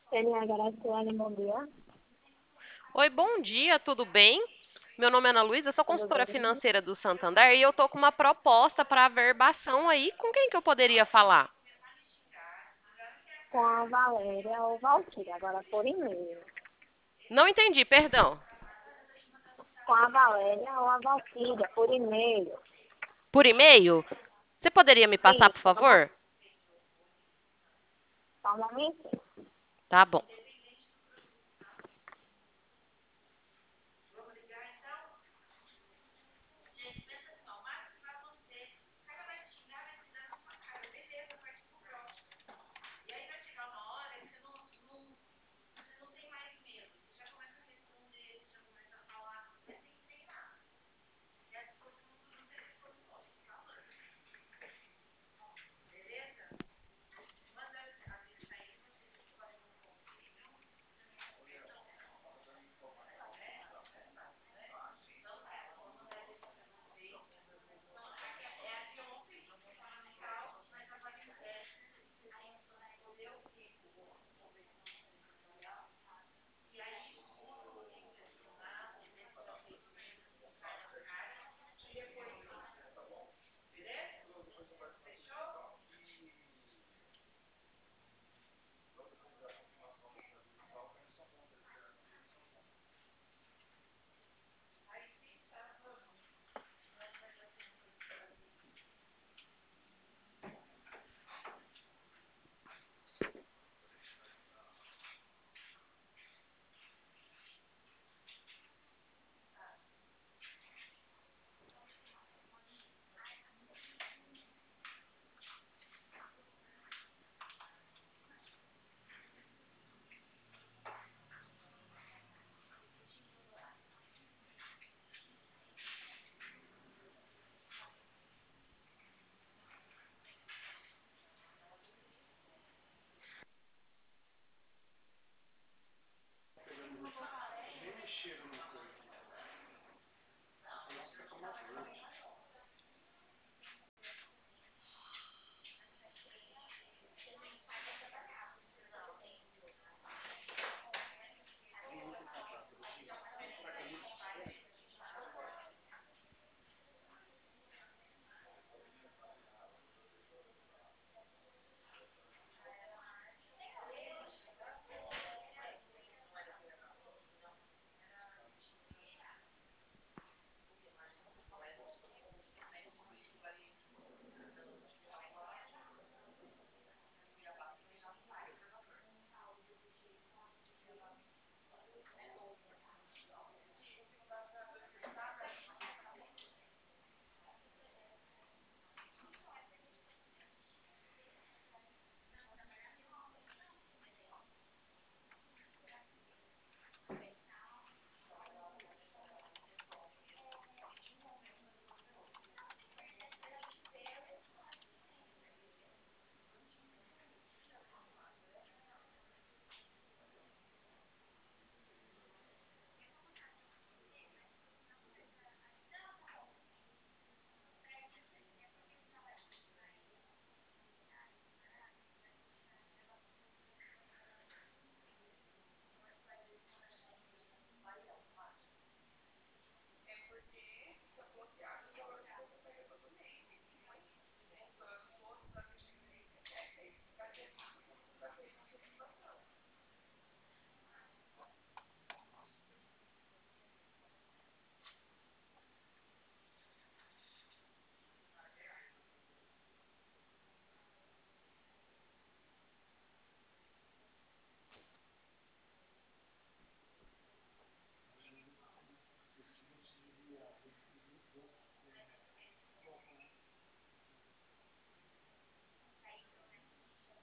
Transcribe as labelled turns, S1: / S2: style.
S1: CNH Graciane, bom dia.
S2: Oi, bom dia, tudo bem? Meu nome é Ana Luísa, eu sou
S1: Tudo
S2: consultora
S1: bem?
S2: financeira do Santander e eu tô com uma proposta para averbação aí. Com quem que eu poderia falar?
S1: Com a Valéria ou Valquíria, agora por e-mail.
S2: Não entendi, perdão.
S1: Com a Valéria ou a Valquíria, por e-mail.
S2: Por e-mail? Você poderia me passar, por
S1: Isso,
S2: favor?
S1: só um momentinho.
S2: Tá bom.